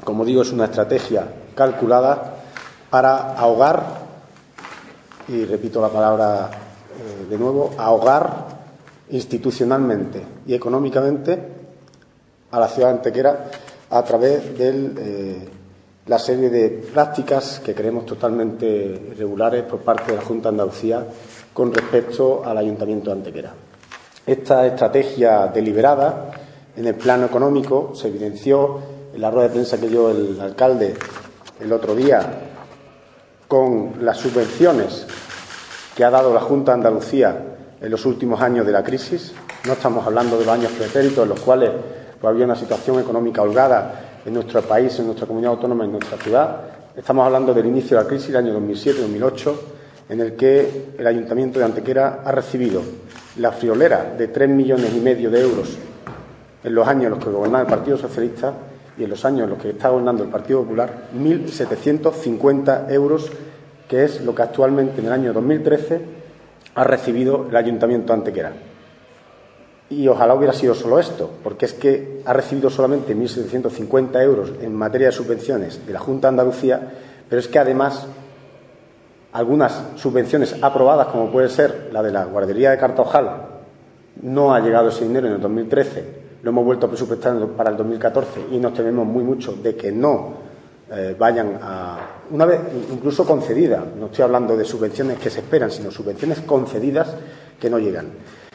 como digo, es una estrategia calculada para ahogar, y repito la palabra de nuevo, ahogar institucionalmente y económicamente a la ciudad de Antequera a través de la serie de prácticas que creemos totalmente irregulares por parte de la Junta de Andalucía con respecto al Ayuntamiento de Antequera. Esta estrategia deliberada en el plano económico se evidenció en la rueda de prensa que dio el alcalde el otro día con las subvenciones que ha dado la Junta de Andalucía en los últimos años de la crisis. No estamos hablando de los años pretéritos en los cuales había una situación económica holgada en nuestro país, en nuestra comunidad autónoma, en nuestra ciudad. Estamos hablando del inicio de la crisis, del año 2007-2008, en el que el Ayuntamiento de Antequera ha recibido la friolera de 3,5 millones de euros en los años en los que gobernaba el Partido Socialista y en los años en los que está gobernando el Partido Popular, 1.750 euros, que es lo que actualmente en el año 2013 ha recibido el Ayuntamiento de Antequera. Y ojalá hubiera sido solo esto, porque es que ha recibido solamente 1.750 euros en materia de subvenciones de la Junta de Andalucía, pero es que además algunas subvenciones aprobadas, como puede ser la de la guardería de Cartaojal, no ha llegado ese dinero en el 2013, lo hemos vuelto a presupuestar para el 2014 y nos tememos muy mucho de que no vayan a, una vez incluso concedidas, no estoy hablando de subvenciones que se esperan, sino subvenciones concedidas que no llegan.